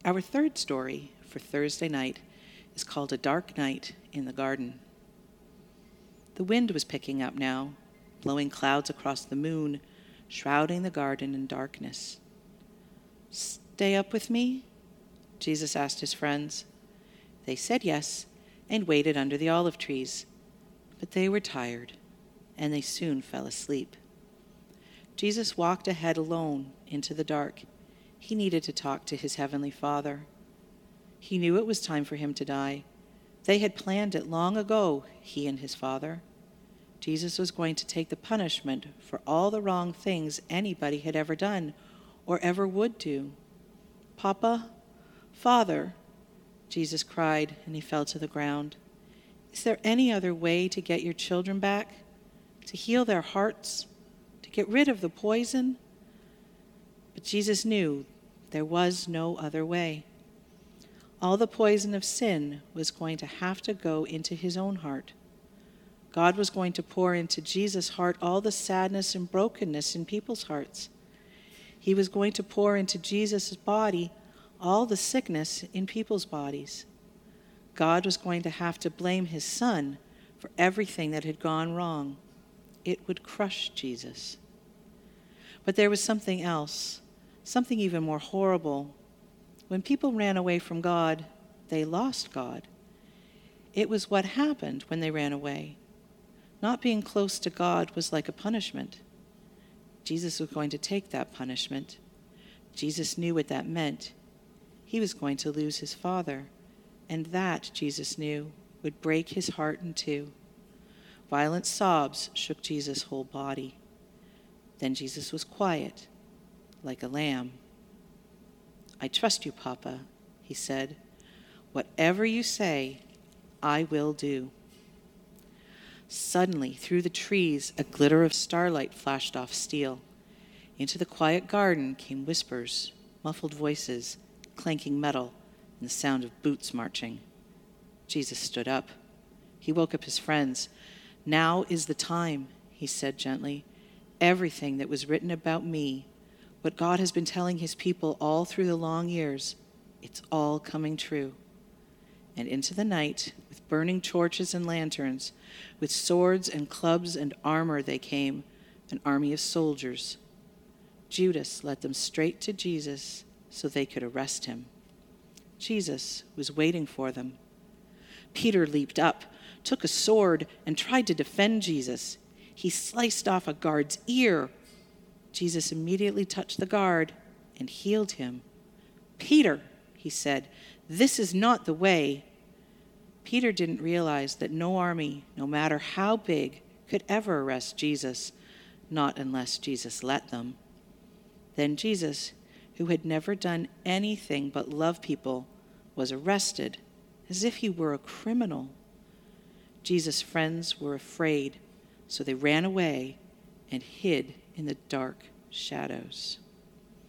Our third story for Thursday night is called A Dark Night in the Garden. The wind was picking up now, blowing clouds across the moon, shrouding the garden in darkness. "Stay up with me?" Jesus asked his friends. They said yes and waited under the olive trees, but they were tired, and they soon fell asleep. Jesus walked ahead alone into the dark. He needed to talk to his heavenly Father. He knew it was time for him to die. They had planned it long ago, he and his Father. Jesus was going to take the punishment for all the wrong things anybody had ever done or ever would do. "Papa, Father," Jesus cried, and he fell to the ground. "Is there any other way to get your children back? To heal their hearts? To get rid of the poison?" But Jesus knew there was no other way. All the poison of sin was going to have to go into his own heart. God was going to pour into Jesus' heart all the sadness and brokenness in people's hearts. He was going to pour into Jesus' body all the sickness in people's bodies. God was going to have to blame his Son for everything that had gone wrong. It would crush Jesus. But there was something else, something even more horrible. When people ran away from God, they lost God. It was what happened when they ran away. Not being close to God was like a punishment. Jesus was going to take that punishment. Jesus knew what that meant. He was going to lose his Father, and that, Jesus knew, would break his heart in two. Violent sobs shook Jesus' whole body. Then Jesus was quiet, like a lamb. "I trust you, Papa," he said. "Whatever you say, I will do." Suddenly, through the trees, a glitter of starlight flashed off steel. Into the quiet garden came whispers, muffled voices, clanking metal, and the sound of boots marching. Jesus stood up. He woke up his friends. "Now is the time," he said gently. "Everything that was written about me, what God has been telling his people all through the long years, it's all coming true." And into the night, with burning torches and lanterns, with swords and clubs and armor they came, an army of soldiers. Judas led them straight to Jesus so they could arrest him. Jesus was waiting for them. Peter leaped up, took a sword, and tried to defend Jesus. He sliced off a guard's ear. Jesus immediately touched the guard and healed him. "Peter," he said, "this is not the way." Peter didn't realize that no army, no matter how big, could ever arrest Jesus, not unless Jesus let them. Then Jesus, who had never done anything but love people, was arrested as if he were a criminal. Jesus' friends were afraid, so they ran away and hid in the dark shadows.